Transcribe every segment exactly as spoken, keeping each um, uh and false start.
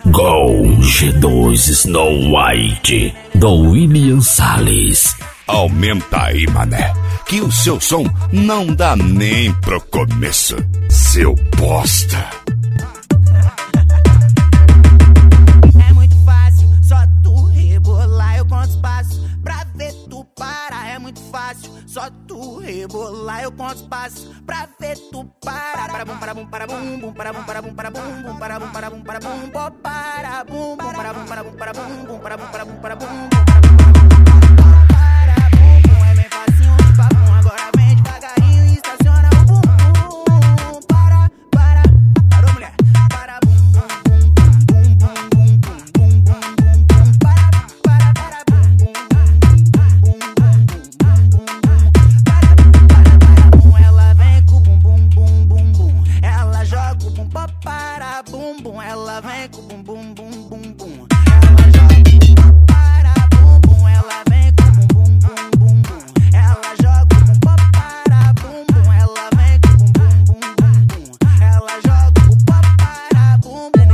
Go G dois Snow White, do William Salles. Aumenta aí, mané, que o seu som não dá nem pro começo, seu bosta. É muito fácil, só tu rebolar, eu conto os passos pra ver tu parar. É muito fácil, só tu rebolar, eu conto os passos pra ver tu parar. Para bum, para bum, para bum, bum, para bum, para bum, para bum, bum, para bum, para bum, para bum, bom, para bum, bum, para bum, para bum, para bum, bum, para bum, para bum, para bum, bum. Ela vem com bum bum bum bum bum. Ela joga para bum bum. Ela vem com bum bum bum bum bum. Ela joga bum para bum bum. Ela vem com bum bum bum bum. Ela joga bum para bum bum.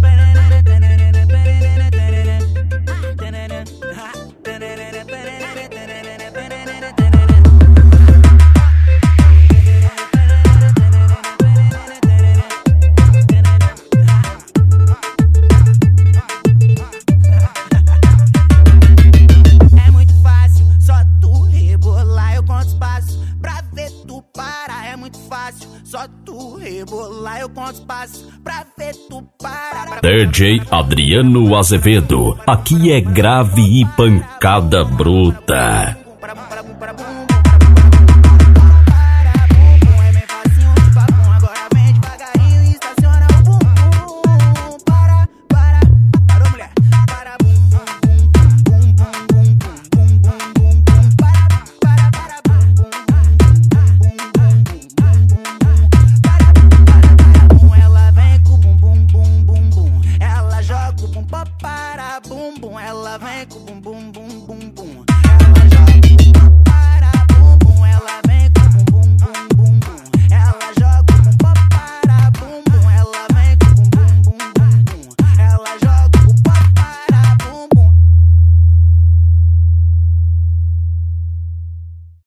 Só tu rebolar, eu conto os passos pra ver tu parar. D J Adriano Azevedo, aqui é grave e pancada bruta. Para bum bum, ela vem com bum bum bum.